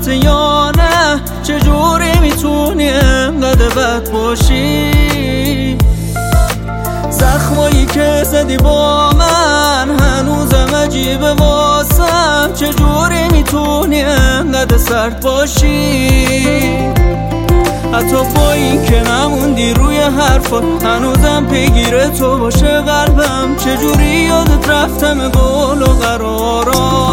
راحت یا نه؟ چجوری میتونی انقدر بد باشی؟ زخمایی که زدی با من هنوزم عجیبه واسم، چجوری میتونی انقدر سرد باشی؟ حتی با این که نموندی روی حرفا هنوزم پیگیر تو باشه قلبم، چجوری یادت رفتم گل و قرارا؟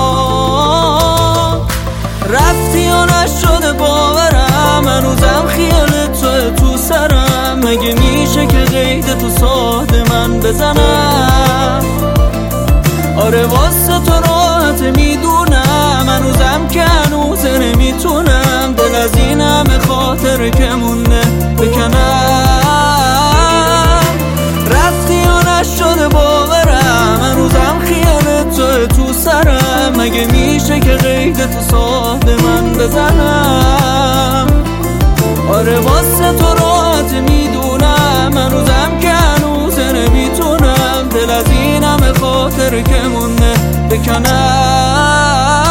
رفتی و نشده باورم، هنوزم خیال تو سرم، مگه میشه که قید تو ساده من بزنم؟ آره واسه تو راحت میدونم، هنوزم که هنوز نمیتونم دل از این همه خاطر که مونده بکنم. رفتی و نشده باورم، هنوزم خیال تو سرم، مگه میشه که قید تو ساده من بزنم؟ آره واسه تو راحت میدونم، هنوزم که هنوز نمیتونم دل از این همه خاطر که مونده بکنم.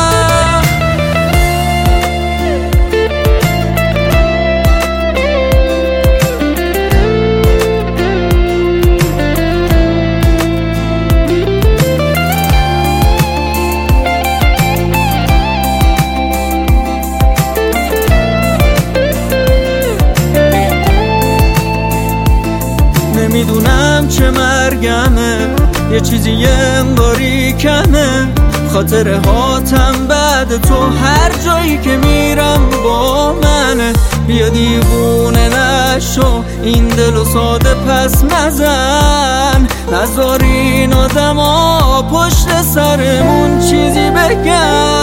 نمیدونم چه مرگمه، یه چیزی انگاری کمه، خاطره هاتم بعد تو هر جایی که میرم با منه. بیا دیوونه نشو، این دل و ساده پس نزن، نذار این آدم ها پشت سرمون چیزی بگن.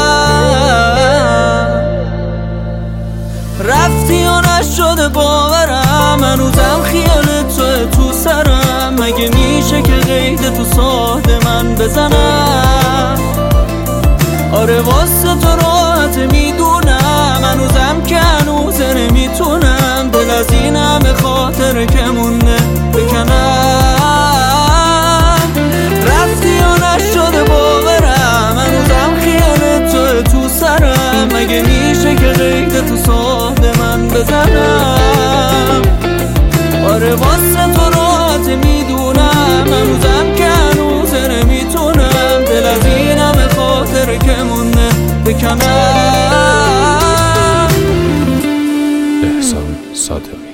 رفتی و نشده باورم، هنوزم خیال تو سرم، مگه میشه که قید تو ساده من بزنم؟ آره واسه تو راحت میدونم، هنوزم که هنوز نمیتونم دل از این همه خاطر که مونده بکنم. رفتی و نشده باورم، هنوزم خیال تو سرم، مگه میشه که قید تو ساده من بزنم؟ آره واسه تو راحت میدونم، هنوزم که هنوز نمیتونم دل از این همه خاطر که مونده بکنم. احسان صادقی.